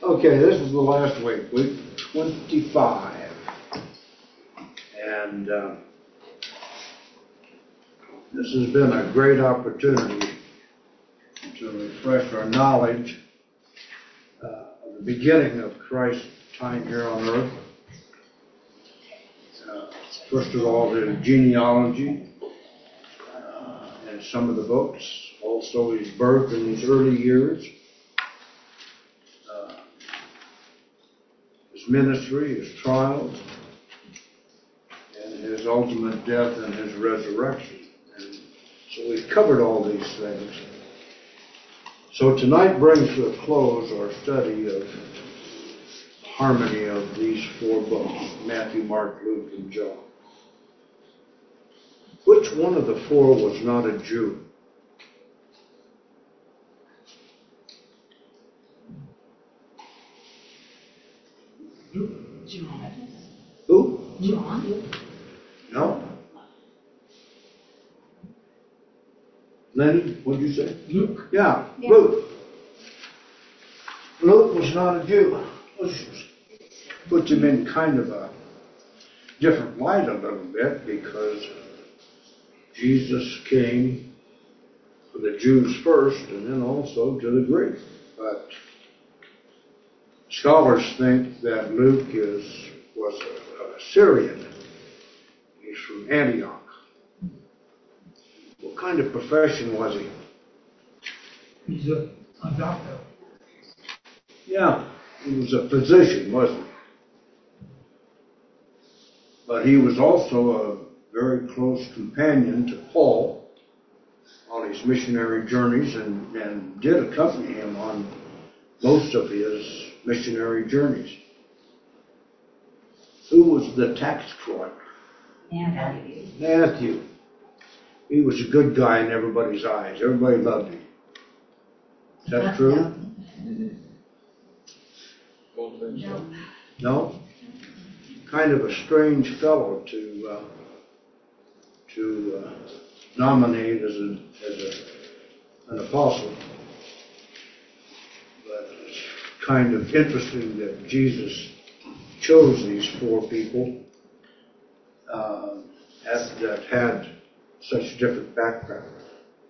Okay, this is the last week, week 25. And this has been a great opportunity to refresh our knowledge of the beginning of Christ's time here on earth. First of all, his genealogy and some of the books, also his birth in his early years, his ministry, his trials, and his ultimate death and his resurrection. And so we've covered all these things. So tonight brings to a close our study of harmony of these four books, Matthew, Mark, Luke, and John. Which one of the four was not a Jew? John. Who? John. No. Lenny, what did you say? Luke. Yeah, Luke. Luke was not a Jew. Which puts him in kind of a different light a little bit, because Jesus came for the Jews first and then also to the Greeks. But scholars think that Luke was a Syrian. He's from Antioch. What kind of profession was he? He's a doctor. Yeah, he was a physician, wasn't he? But he was also a very close companion to Paul on his missionary journeys and did accompany him on most of his missionary journeys. Who was the tax collector? Matthew. He was a good guy in everybody's eyes. Everybody loved him. Is that true? No? Kind of a strange fellow to nominate as an apostle. But it's kind of interesting that Jesus chose these four people that had such different backgrounds.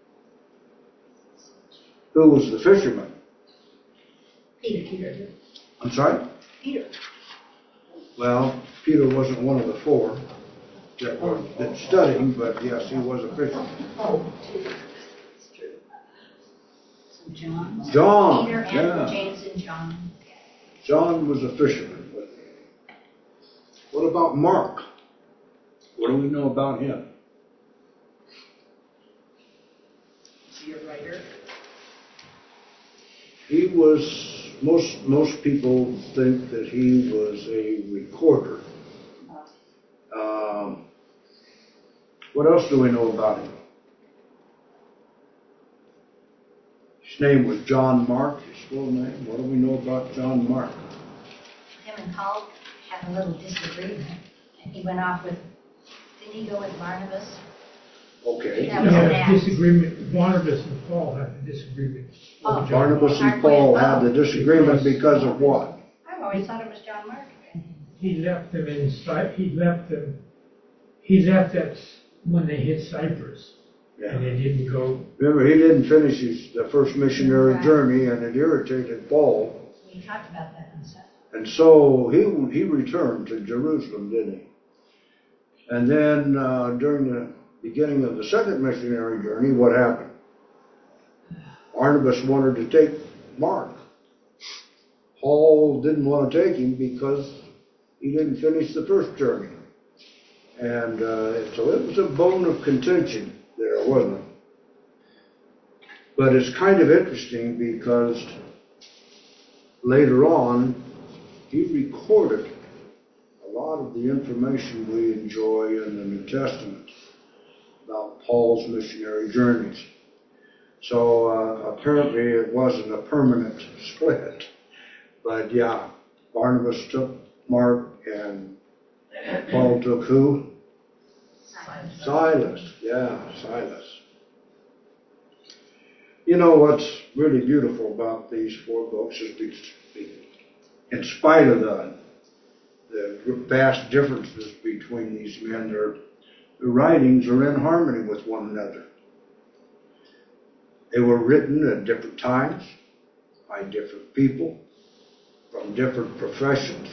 Who was the fisherman? Peter. I'm sorry? Peter. Well, Peter wasn't one of the four that were studying, but yes, he was a fisherman. Oh, it's true. So John. John. Peter, Andrew, James, and John. John was a fisherman. What about Mark? What do we know about him? Is he a writer? He was, most people think that he was a recorder. What else do we know about him? His name was John Mark, his full name. What do we know about John Mark? Him and Paul had a little disagreement. And he went off with, didn't he go with Barnabas? Okay. That was an act. Disagreement. Barnabas and Paul had a disagreement. Oh, Barnabas and Paul had the disagreement because of what? I've always thought it was John Mark. He left them He left that when they hit Cyprus. Yeah. And they didn't go. Remember, he didn't finish the first missionary journey, and it irritated Paul. We talked about that on Sunday. And so he returned to Jerusalem, didn't he? And then during the beginning of the second missionary journey, what happened? Barnabas wanted to take Mark. Paul didn't want to take him because he didn't finish the first journey. And so it was a bone of contention there, wasn't it? But it's kind of interesting because later on, he recorded a lot of the information we enjoy in the New Testament about Paul's missionary journeys. So apparently it wasn't a permanent split. But yeah, Barnabas took Mark and Paul took who? Silas. Yeah, Silas. You know what's really beautiful about these four books is spite of the vast differences between these men, their writings are in harmony with one another. They were written at different times by different people from different professions.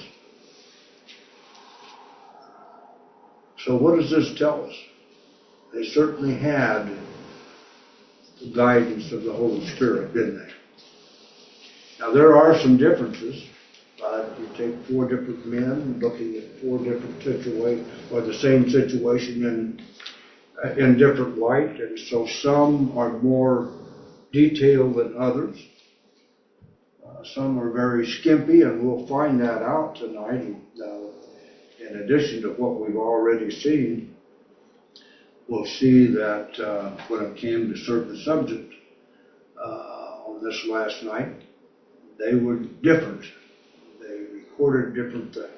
So what does this tell us? They certainly had the guidance of the Holy Spirit, didn't they? Now there are some differences, but you take four different men looking at four different situations, or the same situation in different light, and so some are more detailed than others. Some are very skimpy, and we'll find that out tonight. In addition to what we've already seen, we'll see that when it came to certain subjects on this last night, they were different. They recorded different things.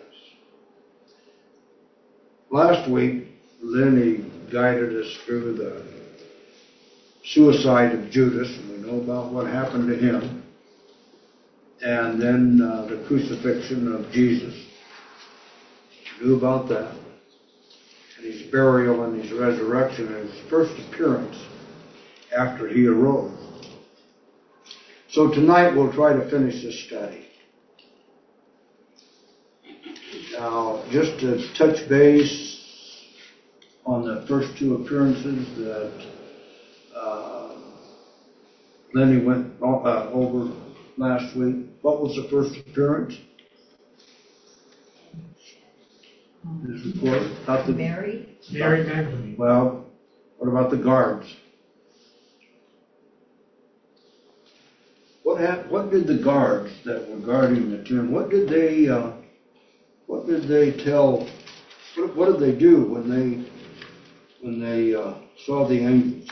Last week, Lenny guided us through the suicide of Judas, and we know about what happened to him, and then the crucifixion of Jesus. We knew about that, and his burial and his resurrection, and his first appearance after he arose. So tonight we'll try to finish this study. Now, just to touch base on the first two appearances that Lenny went over last week. What was the first appearance? His report about the Mary Magdalene. Well, what about the guards? What did the guards that were guarding the tomb? What did they tell? What did they do when they saw the angels?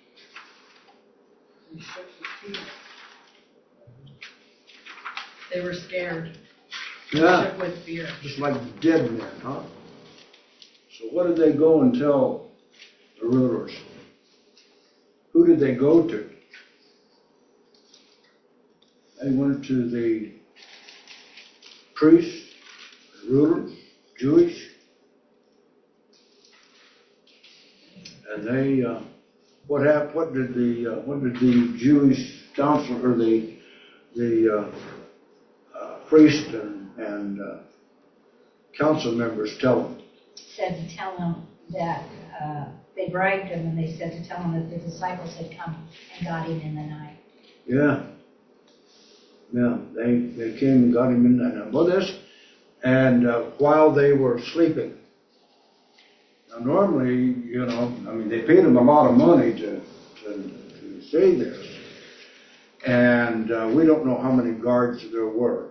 They were scared. Yeah, Shook with fear. just like dead men, huh? So what did they go and tell the rulers? Who did they go to? They went to the priests, the rulers, Jewish, and they what happened? What did the Jewish council or the priest and council members tell them? said to tell him that they bribed him, and they said to tell him that the disciples had come and got him in the night. Yeah. They came and got him in that night. Well, and while they were sleeping. Now, normally, they paid him a lot of money to say this, and we don't know how many guards there were.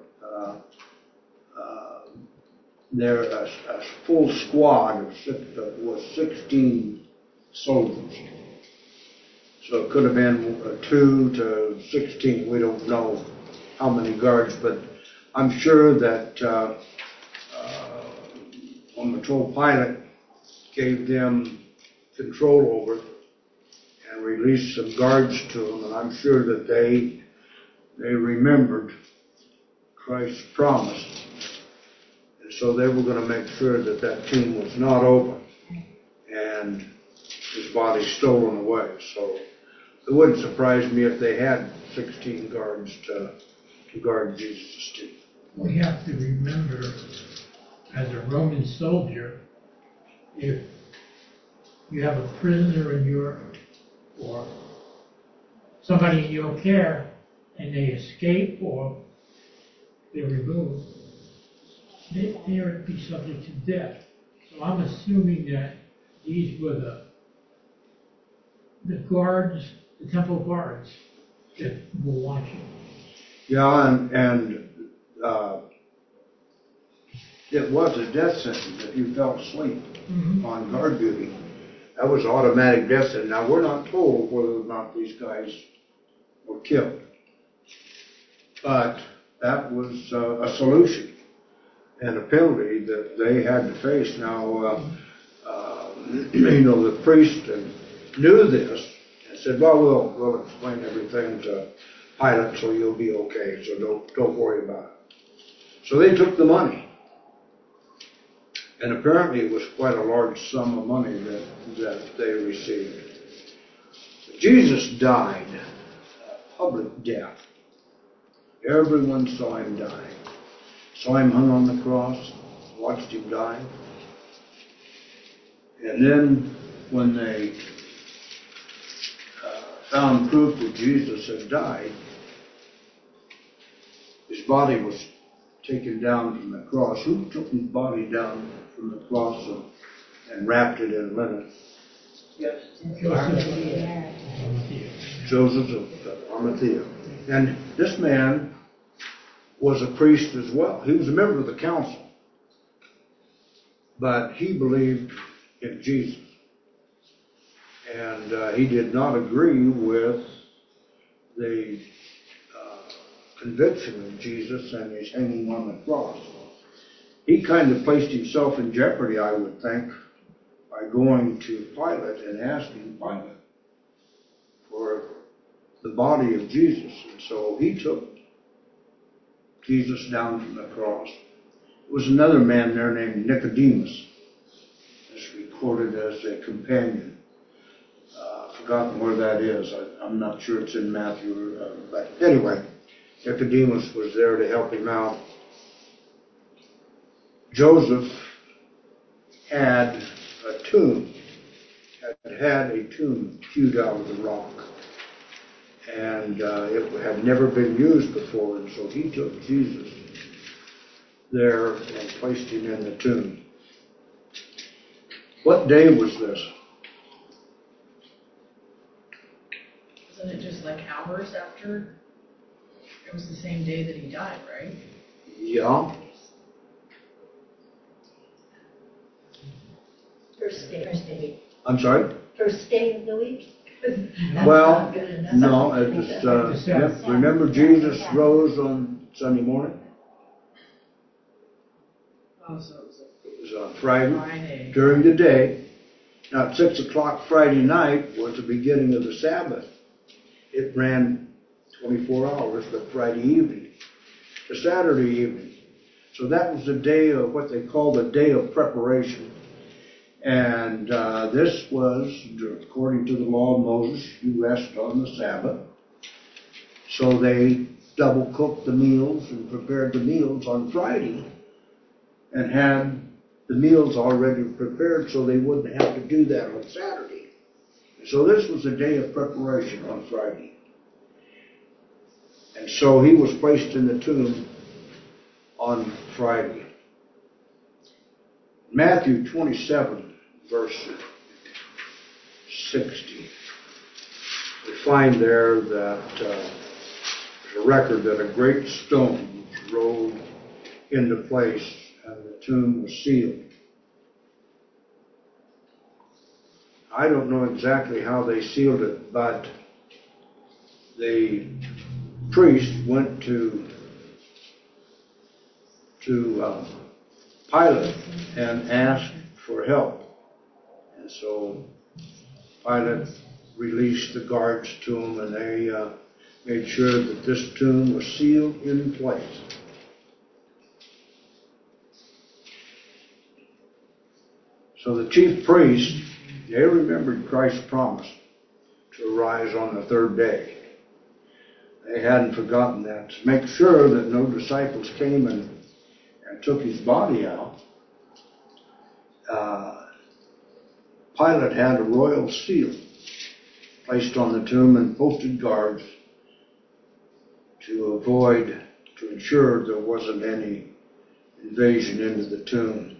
There a full squad was 16 soldiers. So it could have been 2 to 16. We don't know how many guards, but I'm sure that when Patrol Pilate gave them control over it and released some guards to them, and I'm sure that they remembered Christ's promise. And so they were going to make sure that that tomb was not open and his body stolen away. So it wouldn't surprise me if they had 16 guards to guard Jesus' tomb. We have to remember, as a Roman soldier, if you have a prisoner in your, or somebody in your care, and they escape or they're removed, they would be subject to death. So I'm assuming that these were the guards, the temple guards that were watching. Yeah, and it was a death sentence if you fell asleep on guard duty. That was automatic death sentence. Now, we're not told whether or not these guys were killed, but that was a solution and a penalty that they had to face. Now, the priest knew this and said, "Well, we'll explain everything to Pilate, so you'll be okay. So don't worry about it." So they took the money. And apparently it was quite a large sum of money that they received. Jesus died a public death. Everyone saw him die. Saw him hung on the cross, watched him die. And then when they found proof that Jesus had died, his body was taken down from the cross. Who took his body down from the cross and wrapped it in linen? Yes. Joseph of Arimathea. And this man was a priest as well. He was a member of the council. But he believed in Jesus. And he did not agree with the conviction of Jesus and his hanging on the cross. He kind of placed himself in jeopardy, I would think, by going to Pilate and asking Pilate for the body of Jesus. And so he took Jesus down from the cross. There was another man there named Nicodemus, that's recorded as a companion. I've forgotten where that is. I'm not sure it's in Matthew. But anyway, Nicodemus was there to help him out. Joseph had a tomb, had a tomb hewed out of the rock. And it had never been used before, and so he took Jesus there and placed him in the tomb. What day was this? Wasn't it just like hours after? It was the same day that he died, right? Yeah. First day. I'm sorry? First day of the week? Well, no, it was, remember Jesus rose on Sunday morning? Oh, so it It was on Friday, Friday. during the day. Now, at 6 o'clock Friday night was the beginning of the Sabbath. It ran 24 hours, but Friday evening to Saturday evening. So that was the day of what they call the day of preparation. And this was, according to the law of Moses, you rest on the Sabbath. So they double cooked the meals and prepared the meals on Friday and had the meals already prepared so they wouldn't have to do that on Saturday. So this was a day of preparation on Friday. And so he was placed in the tomb on Friday. Matthew 27, verse 60. We find there that there's a record that a great stone was rolled into place and the tomb was sealed. I don't know exactly how they sealed it, but the priest went to Pilate and asked for help. And so Pilate released the guards to him, and they made sure that this tomb was sealed in place. So the chief priests, they remembered Christ's promise to arise on the third day. They hadn't forgotten that. To make sure that no disciples came and took his body out, Pilate had a royal seal placed on the tomb and posted guards to ensure there wasn't any invasion into the tomb.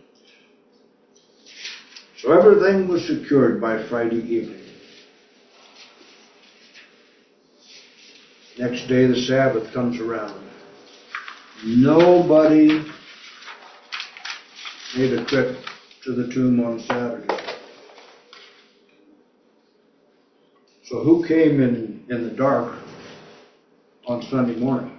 So everything was secured by Friday evening. Next day the Sabbath comes around. Nobody made a trip to the tomb on Saturday. So who came in the dark on Sunday morning?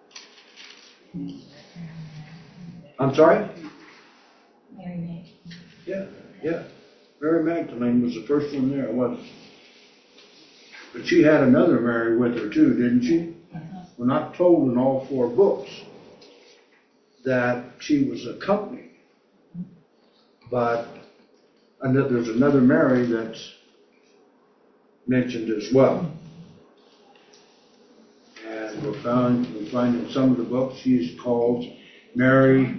I'm sorry? Mary Magdalene. Yeah. Mary Magdalene was the first one there, wasn't she? But she had another Mary with her too, didn't she? We're not told in all four books. that she was accompanied, but there's another Mary that's mentioned as well. And we find in some of the books she's called Mary,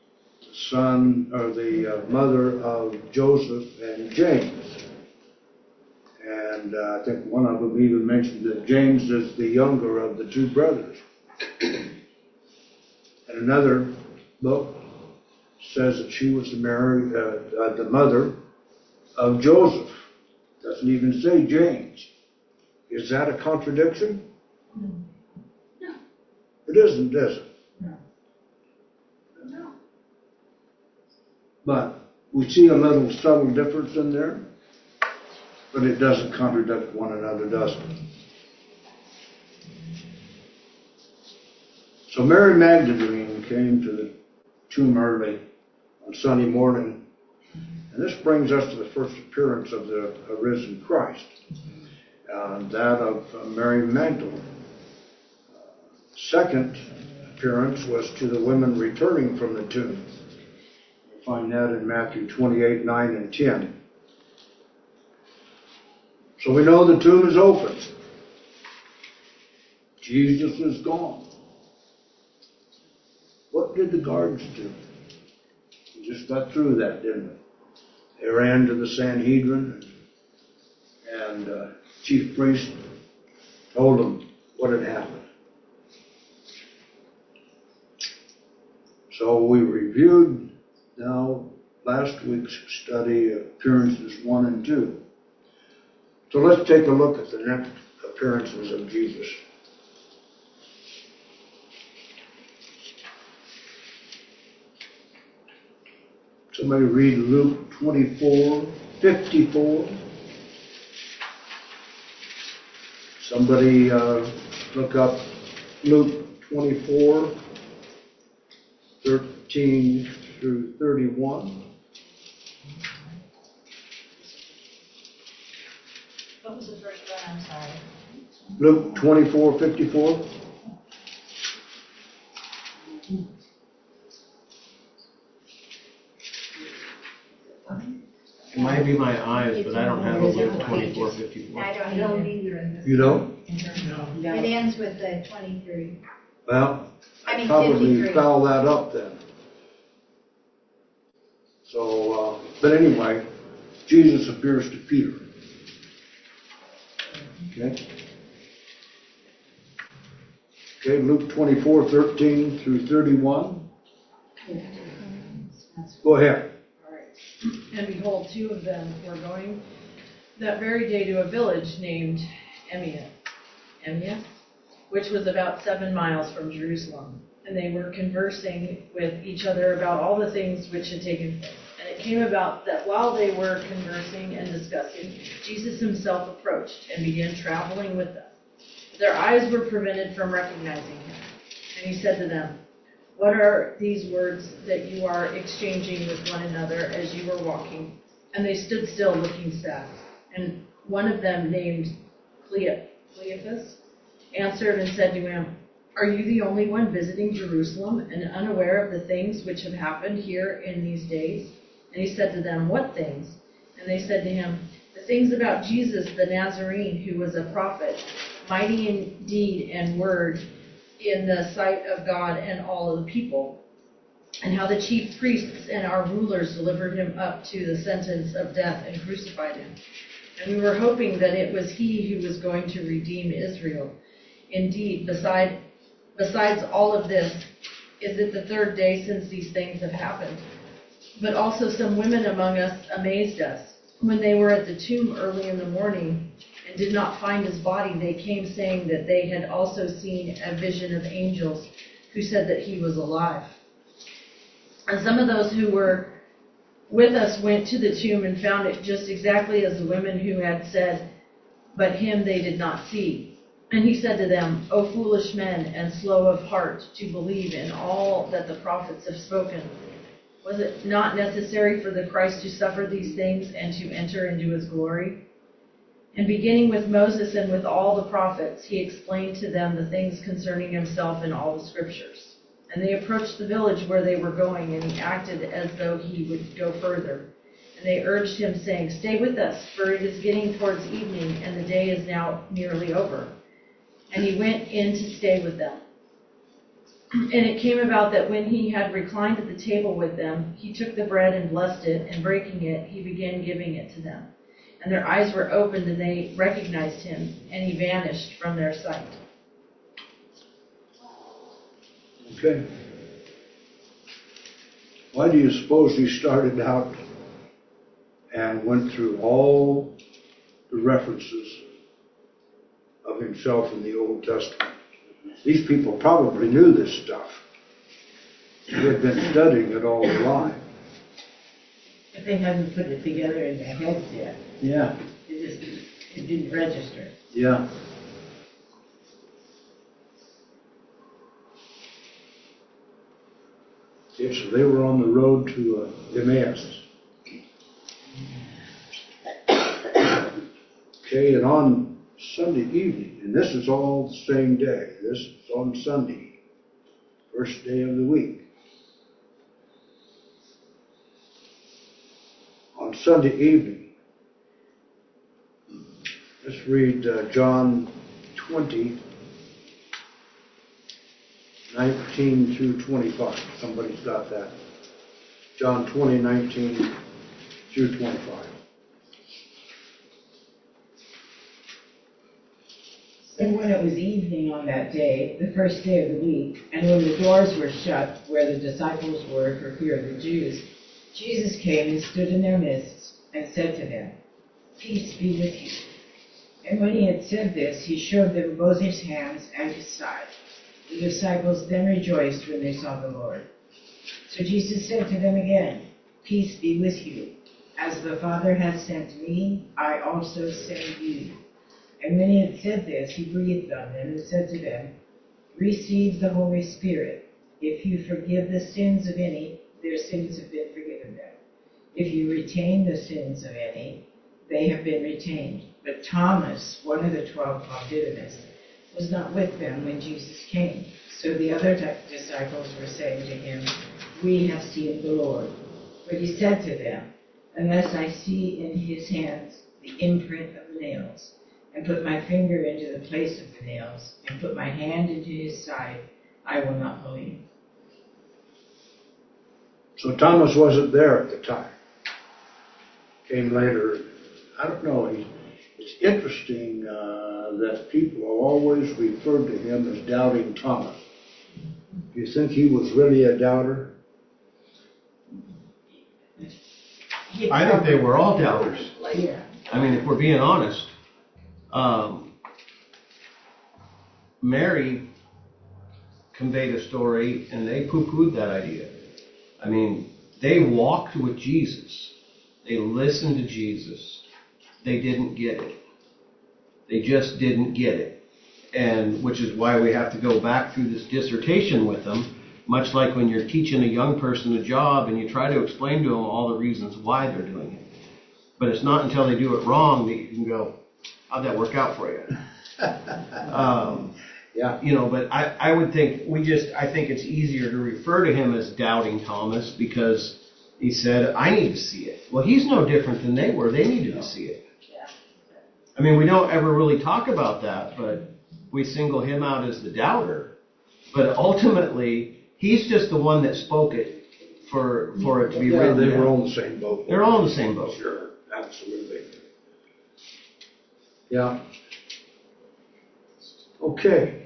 the mother of Joseph and James. And I think one of them even mentioned that James is the younger of the two brothers. And another book says that she was the mother of Joseph. Doesn't even say James. Is that a contradiction? No. It isn't, is it? No. But we see a little subtle difference in there, but it doesn't contradict one another, does it? So Mary Magdalene came to the tomb early on Sunday morning, and this brings us to the first appearance of the risen Christ, that of Mary Magdalene. Second appearance was to the women returning from the tomb. We find that in Matthew 28, 9 and 10. So we know the tomb is open. Jesus is gone. What did the guards do? We just got through that, didn't we? They ran to the Sanhedrin, and chief priest told them what had happened. So we reviewed now last week's study appearances 1 and 2. So let's take a look at the next appearances of Jesus. Somebody read Luke 24:54. Somebody look up Luke 24:13 through 31. What was the first one? I'm sorry. Luke 24:54. It might be my eyes, but I don't have a Luke 24:54. I don't either. You don't? No. It ends with the 23. Well, I mean, probably 53. foul that up then. So, but anyway, Jesus appears to Peter. Okay. Okay, Luke 24:13 through 31. Go ahead. All right. And behold, two of them were going that very day to a village named Emmaus, which was about 7 miles from Jerusalem. And they were conversing with each other about all the things which had taken place. And it came about that while they were conversing and discussing, Jesus himself approached and began traveling with them. Their eyes were prevented from recognizing him. And he said to them, "What are these words that you are exchanging with one another as you were walking?" And they stood still looking sad. And one of them, named Cleophas, answered and said to him, "Are you the only one visiting Jerusalem and unaware of the things which have happened here in these days?" And he said to them, "What things?" And they said to him, "The things about Jesus the Nazarene, who was a prophet, mighty in deed and word in the sight of God and all of the people, and how the chief priests and our rulers delivered him up to the sentence of death and crucified him. And we were hoping that it was he who was going to redeem Israel. Indeed, besides all of this, is it the third day since these things have happened? But also some women among us amazed us. When they were at the tomb early in the morning and did not find his body, they came saying that they had also seen a vision of angels who said that he was alive. And some of those who were with us went to the tomb and found it just exactly as the women who had said, but him they did not see. And he said to them, "O foolish men and slow of heart to believe in all that the prophets have spoken. Was it not necessary for the Christ to suffer these things and to enter into his glory?" And beginning with Moses and with all the prophets, he explained to them the things concerning himself in all the scriptures. And they approached the village where they were going, and he acted as though he would go further. And they urged him, saying, "Stay with us, for it is getting towards evening, and the day is now nearly over." And he went in to stay with them. And it came about that when he had reclined at the table with them, he took the bread and blessed it, and breaking it, he began giving it to them. And their eyes were opened, and they recognized him, and he vanished from their sight. Okay. Why do you suppose he started out and went through all the references of himself in the Old Testament? These people probably knew this stuff. They had been studying it all their life. But they hadn't put it together in their heads yet. Yeah. It didn't register. Yeah. Okay, so they were on the road to Emmaus. Okay, and on Sunday evening, and this is all the same day. This is on Sunday, first day of the week. On Sunday evening, let's read John 20, 19 through 25. Somebody's got that. John 20, 19 through 25. And when it was evening on that day, the first day of the week, and when the doors were shut where the disciples were for fear of the Jews, Jesus came and stood in their midst and said to them, "Peace be with you." And when he had said this, he showed them both his hands and his side. The disciples then rejoiced when they saw the Lord. So Jesus said to them again, "Peace be with you. As the Father has sent me, I also send you." And when he had said this, he breathed on them and said to them, "Receive the Holy Spirit. If you forgive the sins of any, their sins have been forgiven them. If you retain the sins of any, they have been retained." But Thomas, one of the 12 called Didymus, was not with them when Jesus came. So the other disciples were saying to him, "We have seen the Lord." But he said to them, "Unless I see in his hands the imprint of the nails, and put my finger into the place of the nails, and put my hand into his side, I will not believe." So Thomas wasn't there at the time. Came later. I don't know. It's interesting that people have always referred to him as Doubting Thomas. Do you think he was really a doubter? I think they were all doubters. Yeah. I mean, if we're being honest, Mary conveyed a story and they poo-pooed that idea. I mean, they walked with Jesus. They listened to Jesus. They didn't get it. They just didn't get it. And which is why we have to go back through this dissertation with them, much like when you're teaching a young person a job and you try to explain to them all the reasons why they're doing it. But it's not until they do it wrong that you can go, "How'd that work out for you?" Yeah. You know, but I would think I think it's easier to refer to him as Doubting Thomas because he said, "I need to see it." Well, he's no different than they were. They needed to see it. I mean, we don't ever really talk about that, but we single him out as the doubter. But ultimately, he's just the one that spoke it for it to be written they down. were all in the same boat. They're all in the same boat. Sure, absolutely. Yeah. Okay.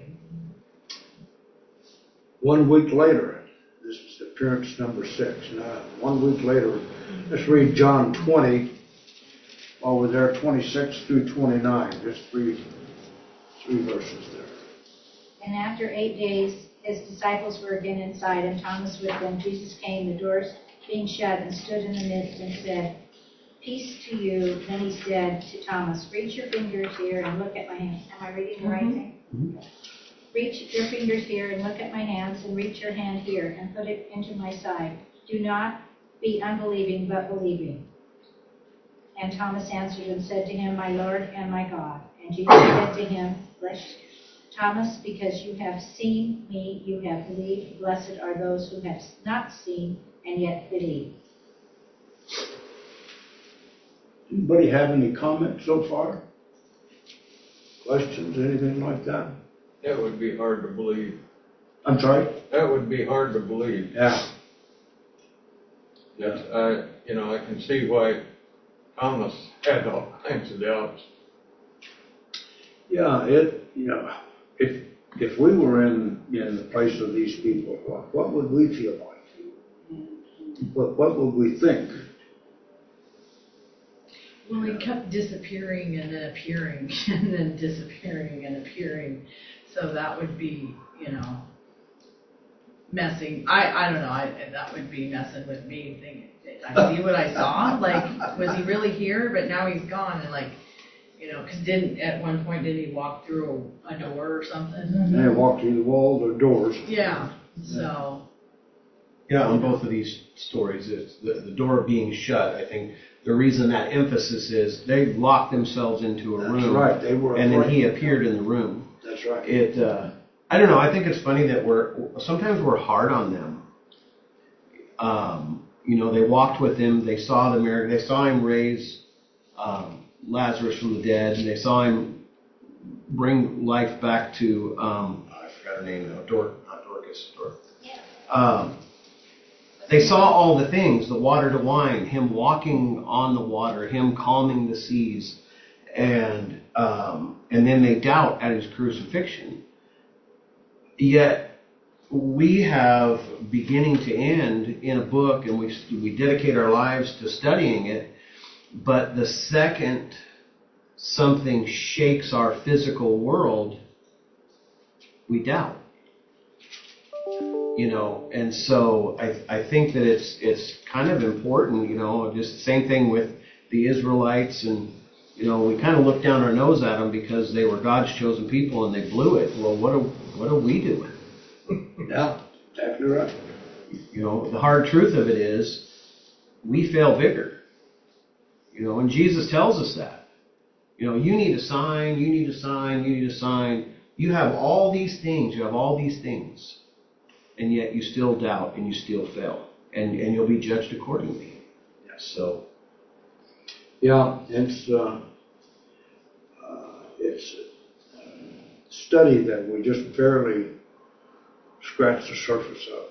1 week later, this is appearance number 6. Now, 1 week later, let's read John 20, while we're there, 26 through 29. Just three verses there. And after 8 days, his disciples were again inside, and Thomas with them. Jesus came, the doors being shut, and stood in the midst and said, "Peace to you." Then he said to Thomas, "Reach your fingers here and look at my hands." Am I reading the right thing? Mm-hmm. "Reach your fingers here and look at my hands, and reach your hand here and put it into my side. Do not be unbelieving, but believing." And Thomas answered and said to him, "My Lord and my God." And Jesus said to him, Thomas, because you have seen me, you have believed. Blessed are those who have not seen and yet believe. Anybody have any comments so far? Questions, anything like that? That would be hard to believe. I'm sorry? That would be hard to believe. Yeah. That's, I can see why Thomas had all kinds of doubts. Yeah, if we were in the place of these people, what would we feel like? What would we think? Well, he kept disappearing and then appearing and then disappearing and appearing. So that would be, messing. I don't know. That would be messing with me. Thinking, did I see what I saw? Like, was he really here? But now he's gone. And because at one point did he walk through a door or something? And they walked through the walls or doors. Yeah. So. Yeah, on both of these stories, it's the door being shut. I think the reason that emphasis is they locked themselves into a room. That's right. They were. And then he appeared in the room. That's right. I don't know. I think it's funny that sometimes we're hard on them. They walked with him. They saw the miracle. They saw him raise Lazarus from the dead, and they saw him bring life back to I forgot her name now. Not Dorcas. They saw all the things: the water to wine, him walking on the water, him calming the seas, and then they doubt at his crucifixion. Yet we have beginning to end in a book, and we dedicate our lives to studying it. But the second something shakes our physical world, we doubt. And so I think that it's kind of important. Just the same thing with the Israelites, and we kind of look down our nose at them because they were God's chosen people and they blew it. Well, what are we doing? Yeah, exactly right. The hard truth of it is we fail bigger. And Jesus tells us that. You need a sign, you need a sign, you need a sign. You have all these things, and yet you still doubt and you still fail. And you'll be judged accordingly. So. Yeah, it's a study that we just barely scratch the surface of.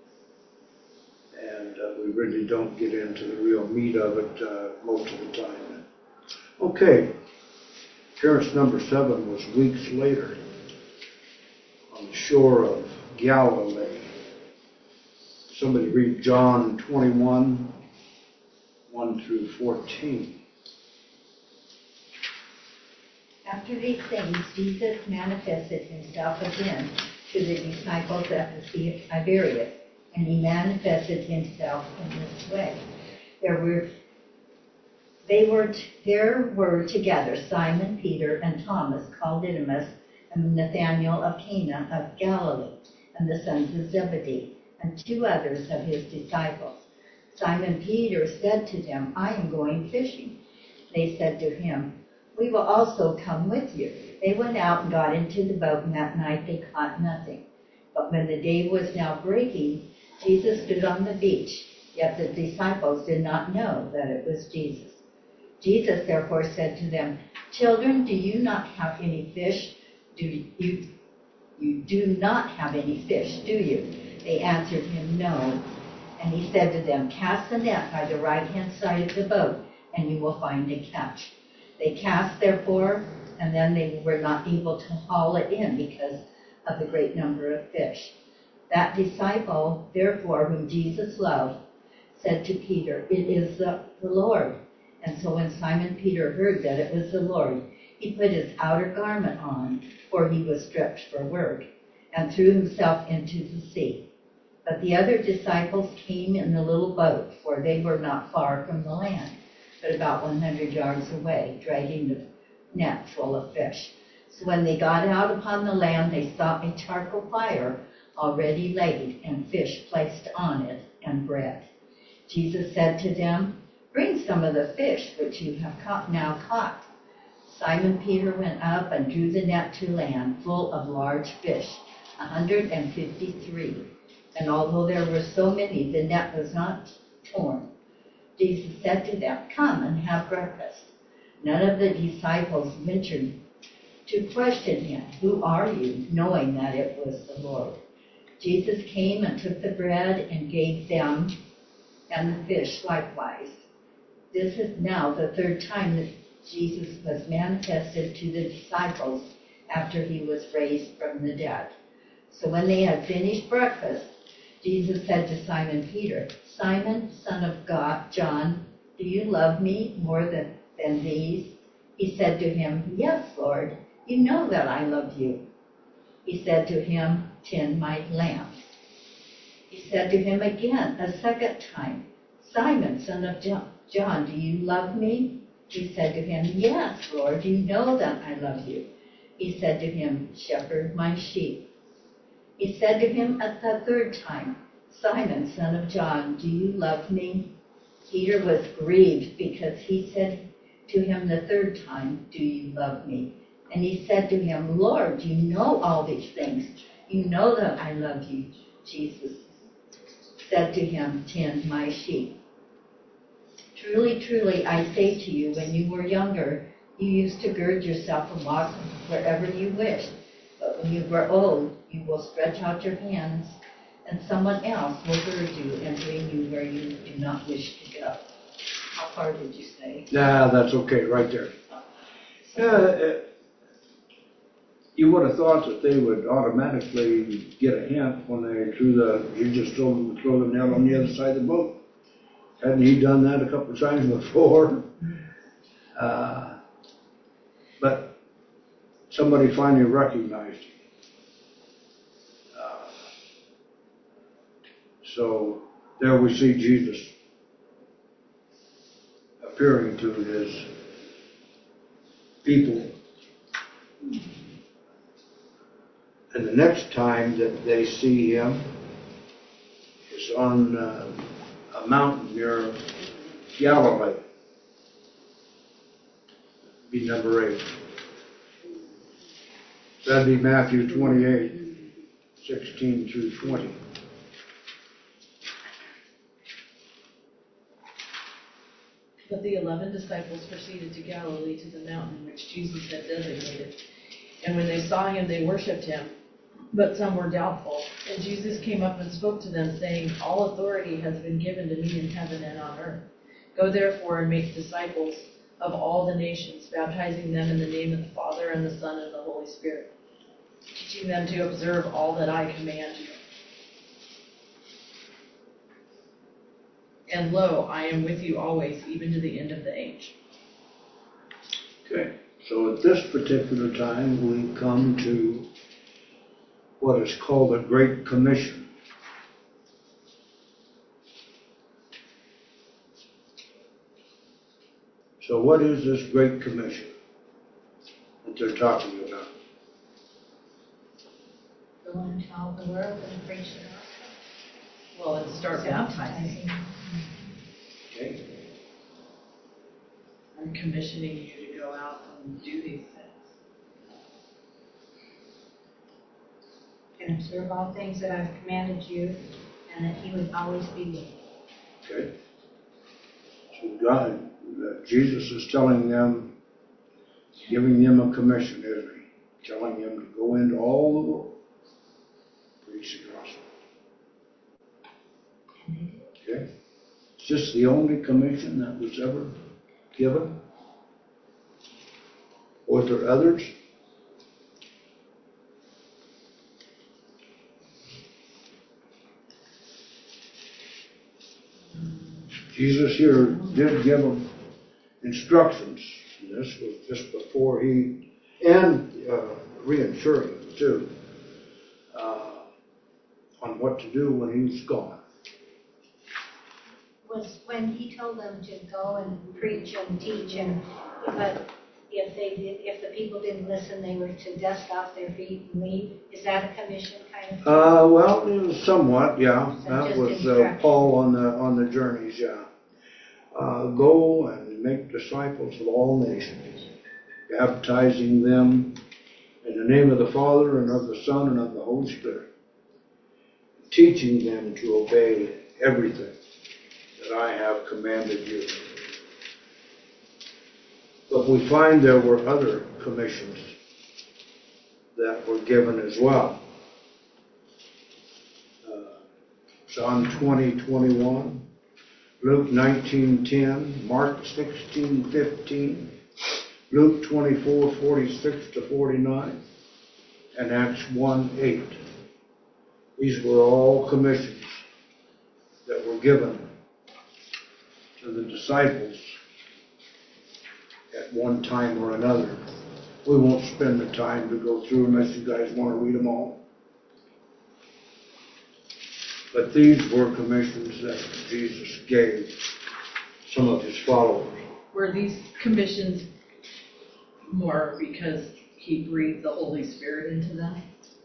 And we really don't get into the real meat of it most of the time. Okay, appearance number 7 was weeks later on the shore of Galilee. Somebody read John 21, 1 through 14. After these things, Jesus manifested himself again to the disciples at the Sea of Tiberias, and he manifested himself in this way. There were together Simon, Peter, and Thomas, called Didymus, and Nathanael of Cana of Galilee, and the sons of Zebedee, and 2 others of his disciples. Simon Peter said to them, I am going fishing. They said to him, we will also come with you. They went out and got into the boat, and that night they caught nothing. But when the day was now breaking, Jesus stood on the beach, yet the disciples did not know that it was Jesus. Jesus therefore said to them, children, do you not have any fish? You do not have any fish, do you? They answered him, no. And he said to them, cast the net by the right-hand side of the boat, and you will find a catch. They cast, therefore, and then they were not able to haul it in because of the great number of fish. That disciple, therefore, whom Jesus loved, said to Peter, it is the Lord. And so when Simon Peter heard that it was the Lord, he put his outer garment on, for he was stripped for work, and threw himself into the sea. But the other disciples came in the little boat, for they were not far from the land, but about 100 yards away, dragging the net full of fish. So when they got out upon the land, they saw a charcoal fire already laid, and fish placed on it, and bread. Jesus said to them, bring some of the fish which you have now caught. Simon Peter went up and drew the net to land full of large fish, 153. And although there were so many, the net was not torn. Jesus said to them, "Come and have breakfast." None of the disciples ventured to question him, "Who are you?" knowing that it was the Lord. Jesus came and took the bread and gave them, and the fish likewise. This is now the third time that Jesus was manifested to the disciples after he was raised from the dead. So when they had finished breakfast, Jesus said to Simon Peter, "Simon, son of John, do you love me more than these?" He said to him, "Yes, Lord, you know that I love you." He said to him, "Tend my lambs." He said to him again a second time, "Simon, son of John, do you love me?" He said to him, "Yes, Lord, you know that I love you." He said to him, "Shepherd my sheep." He said to him a third time, "Simon, son of John, do you love me?" Peter was grieved because he said to him the third time, "Do you love me?" And he said to him, "Lord, you know all these things. You know that I love you." Jesus said to him, "Tend my sheep." Truly, truly, I say to you, when you were younger, you used to gird yourself and walk wherever you wished. But when you grow old, you will stretch out your hands, and someone else will gird you and bring you where you do not wish to go. How far did you say? Nah, that's okay, right there. You would have thought that they would automatically get a hint when they Jesus told them to throw the net on the other side of the boat. Hadn't he done that a couple of times before? But somebody finally recognized him. So there we see Jesus appearing to his people. And the next time that they see him is on a mountain near Galilee. Be number 8. That'd be Matthew 28, 16 through 20. But the 11 disciples proceeded to Galilee, to the mountain which Jesus had designated. And when they saw him, they worshipped him. But some were doubtful. And Jesus came up and spoke to them, saying, "All authority has been given to me in heaven and on earth. Go therefore and make disciples of all the nations, baptizing them in the name of the Father and the Son and the Holy Spirit, teaching them to observe all that I command you. And lo, I am with you always, even to the end of the age." Okay, so at this particular time we come to what is called the Great Commission. So what is this Great Commission that they're talking about? Go into all the world and preach the gospel. Well, and start baptizing. Okay. I'm commissioning you to go out and do these things. And observe all things that I've commanded you, and that he would always be with you. Okay. So Jesus is telling them, giving them a commission, isn't he? Telling them to go into all the world, preach the gospel. And they did. Okay. Is this the only commission that was ever given? Or were there others? Jesus here did give them instructions. This was just before and reassuring them too, on what to do when he was gone. Was when he told them to go and preach and teach, and but if the people didn't listen, they were to dust off their feet and leave. Is that a commission kind of thing? Well, somewhat, yeah. So That just was instruction. Paul on the journeys, yeah. Go and make disciples of all nations, baptizing them in the name of the Father and of the Son and of the Holy Spirit, teaching them to obey everything that I have commanded you. But we find there were other commissions that were given as well. John 20:21, Luke 19:10, Mark 16:15, Luke 24:46-49, and Acts 1:8. These were all commissions that were given to the disciples at one time or another. We won't spend the time to go through unless you guys want to read them all. But these were commissions that Jesus gave some of his followers. Were these commissions more because he breathed the Holy Spirit into them?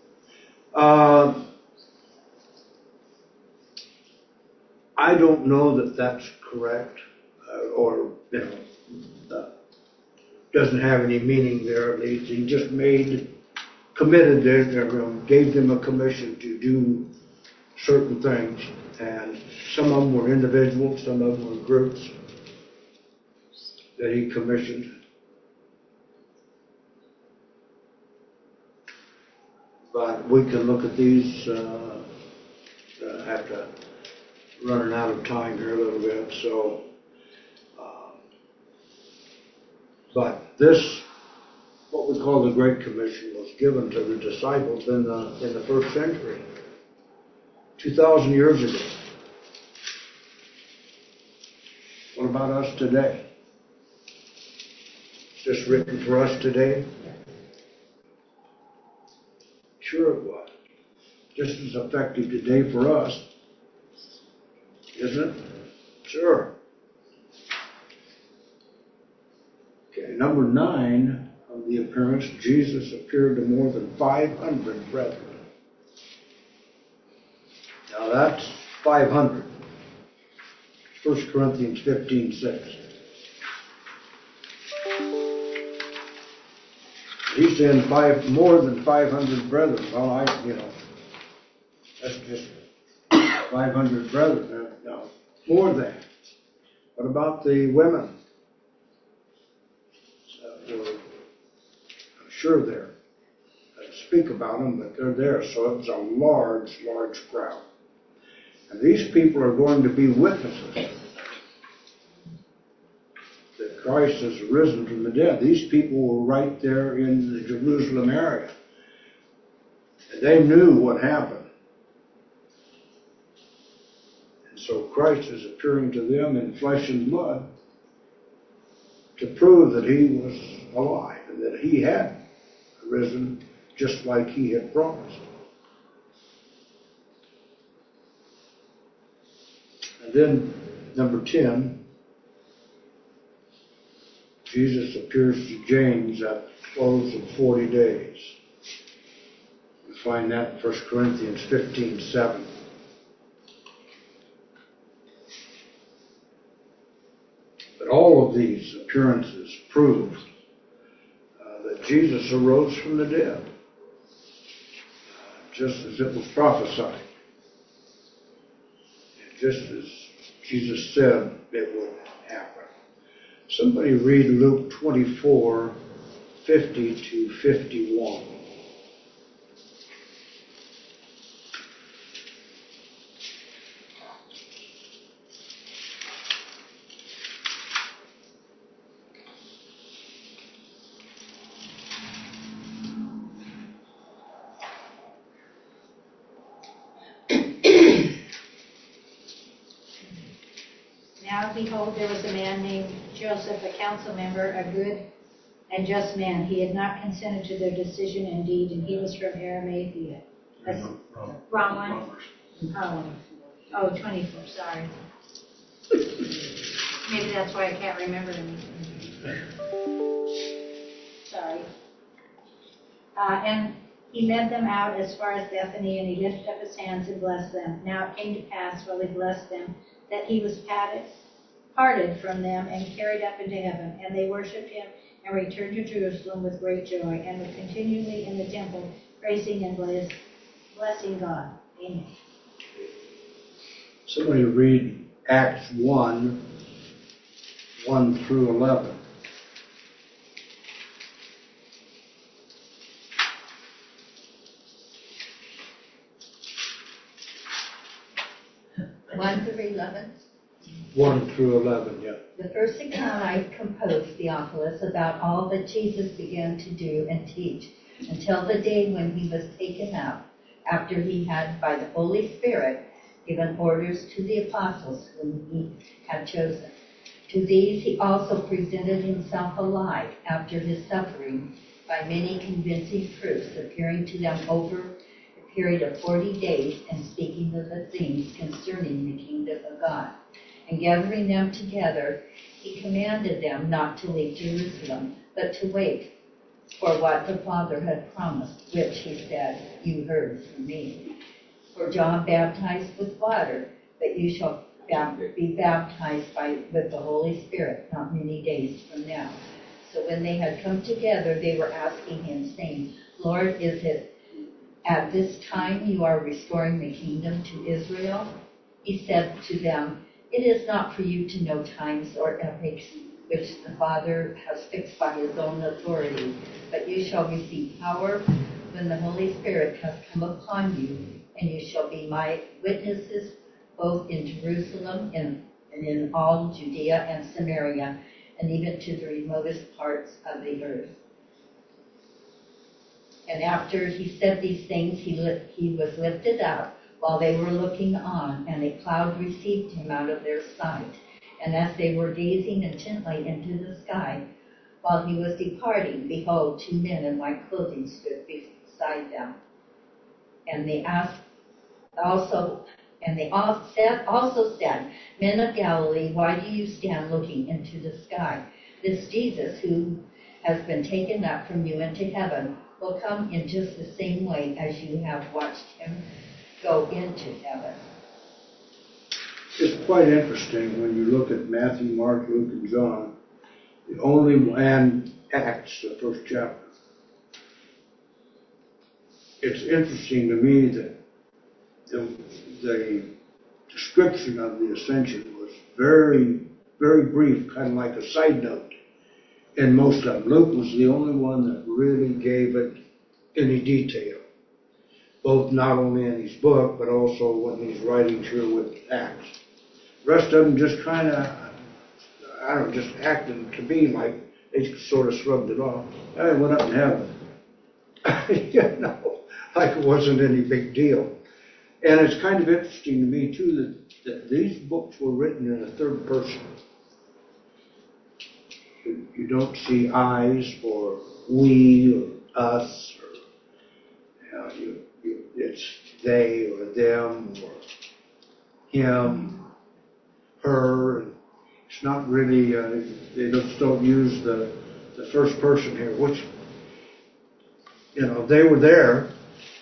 I don't know that that's correct, or doesn't have any meaning there. At least he just committed them, gave them a commission to do certain things, and some of them were individuals, some of them were groups that he commissioned. But we can look at these. After running out of time here a little bit, so. But this, what we call the Great Commission, was given to the disciples in the first century, 2,000 years ago. What about us today? Is this written for us today? Sure it was. Just as effective today for us, isn't it? Sure. Okay, number 9 of the appearance, Jesus appeared to more than 500 brethren. Now that's 500. 1 Corinthians 15:6. He's saying more than 500 brethren. Well, that's just 500 brethren. No, more than. What about the women? I'm sure they're. I speak about them, but they're there. So it was a large, large crowd. And these people are going to be witnesses that Christ has risen from the dead. These people were right there in the Jerusalem area. And they knew what happened. And so Christ is appearing to them in flesh and blood to prove that he was alive and that he had risen just like he had promised. And then, number 10, Jesus appears to James at the close of 40 days. We find that in 1 Corinthians 15:7. But all of these appearances prove that Jesus arose from the dead, just as it was prophesied. Just as Jesus said it would happen. Somebody read Luke 24:50-51. Now behold, there was a man named Joseph, a council member, a good and just man. He had not consented to their decision indeed, and he was from Arimathea. That's wrong one? Oh, 24, sorry. Maybe that's why I can't remember anything. Sorry. And he led them out as far as Bethany, and he lifted up his hands and blessed them. Now it came to pass, while he blessed them, that he was parted from them and carried up into heaven, and they worshipped him and returned to Jerusalem with great joy, and were continually in the temple, praising and blessing God. Amen. Somebody read Acts 1, 1 through 11. One through 11. 1 through 11, yeah. The first account I composed, Theophilus, about all that Jesus began to do and teach until the day when he was taken up, after he had, by the Holy Spirit, given orders to the apostles whom he had chosen. To these he also presented himself alive after his suffering by many convincing proofs, appearing to them over a period of 40 days and speaking of the things concerning the kingdom of God. And gathering them together, he commanded them not to leave Jerusalem, but to wait for what the Father had promised, which he said, you heard from me. For John baptized with water, but you shall be baptized with the Holy Spirit not many days from now. So when they had come together, they were asking him, saying, Lord, is it at this time you are restoring the kingdom to Israel? He said to them, it is not for you to know times or epochs which the Father has fixed by his own authority, but you shall receive power when the Holy Spirit has come upon you, and you shall be my witnesses both in Jerusalem and in all Judea and Samaria, and even to the remotest parts of the earth. And after he said these things, he was lifted up while they were looking on, and a cloud received him out of their sight. And as they were gazing intently into the sky, while he was departing, behold, two men in white clothing stood beside them. And they also said, Men of Galilee, why do you stand looking into the sky? This Jesus, who has been taken up from you into heaven, will come in just the same way as you have watched him go into heaven. It's quite interesting when you look at Matthew, Mark, Luke, and John, and Acts, the first chapter. It's interesting to me that the description of the ascension was very, very brief, kind of like a side note in most of them. Luke was the only one that really gave it any detail, both not only in his book, but also when he's writing here with Acts. The rest of them just kind of, just acted to me like they sort of shrugged it off. I went up in heaven. Like it wasn't any big deal. And it's kind of interesting to me, too, that these books were written in a third person. You don't see I's or we or us, or it's they or them or him, her. It's not really, they just don't use the first person here, which, they were there.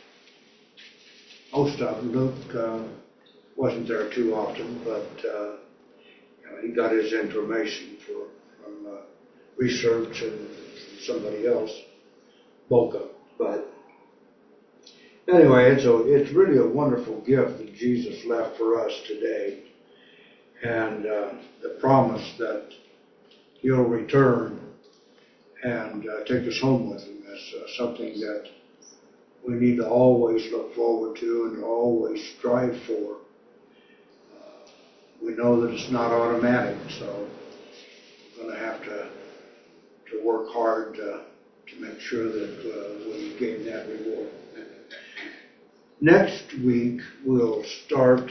Most of them. Luke wasn't there too often, but he got his information from research and somebody else, Boca. But anyway, it's really a wonderful gift that Jesus left for us today, and the promise that he'll return and take us home with him is something that we need to always look forward to and always strive for. We know that it's not automatic, so we're going to have to work hard to make sure that we gain that reward. Next week, we'll start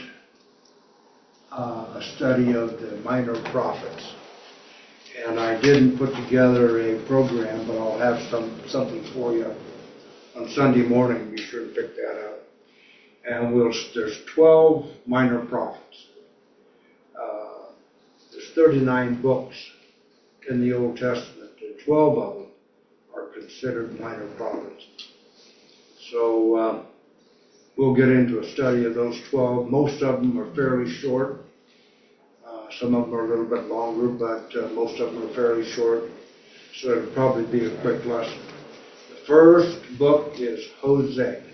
a study of the minor prophets. And I didn't put together a program, but I'll have something for you on Sunday morning. Be sure to pick that up. And there's 12 minor prophets. There's 39 books in the Old Testament, and 12 of them are considered minor prophets. So we'll get into a study of those 12. Most of them are fairly short. Some of them are a little bit longer, but most of them are fairly short. so it'll probably be a quick lesson. The first book is Hosea.